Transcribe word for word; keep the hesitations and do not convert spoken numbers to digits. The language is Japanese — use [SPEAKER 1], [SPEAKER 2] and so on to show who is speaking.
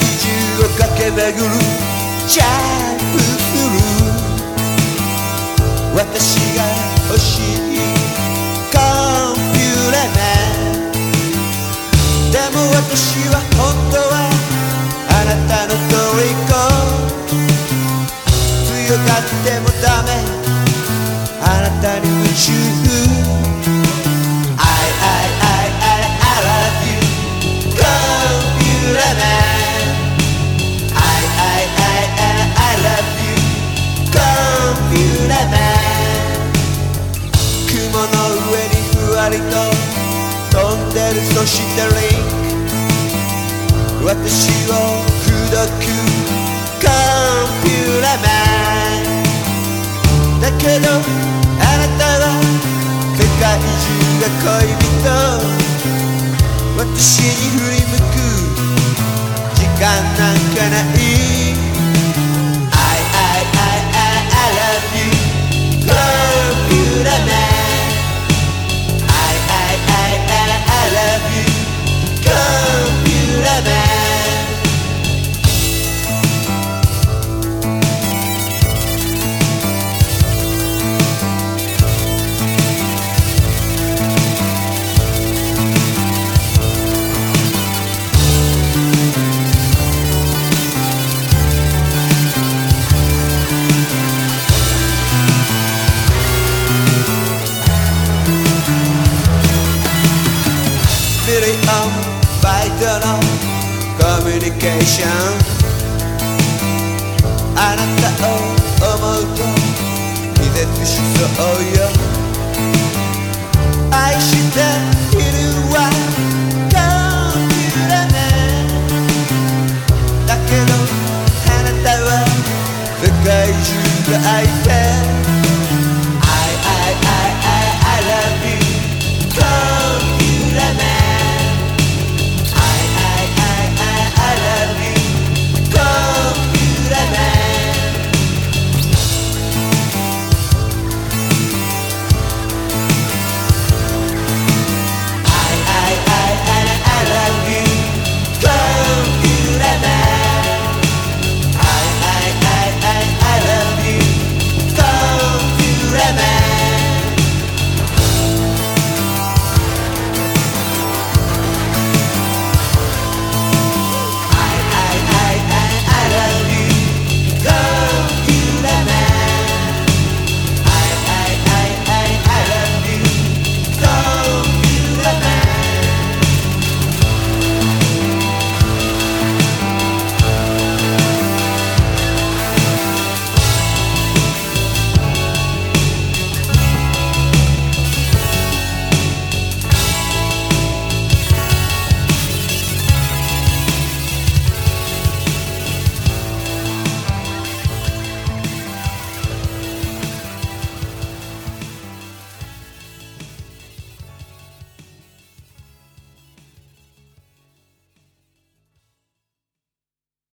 [SPEAKER 1] 中を駆け巡るジャンプする私が欲しいコンピューラーマンでも私は本当はあなたのトリコ強がってもダメあなたに夢中 I, I, I, I, I love you コンピューラーマン I, I, I, I, I love you コンピューラーマン雲の上にふわりと飛んでるそしてリンク私を口説くコンピューラーマンだけどあなたは世界中が恋人私に振り向く時間なんかない I, I, I, I, I love you コンピューラーマン I, I, I, I, I love you コンピューラーマンミリオンバイトのコミュニケーションあなたを思うと気絶しそうよ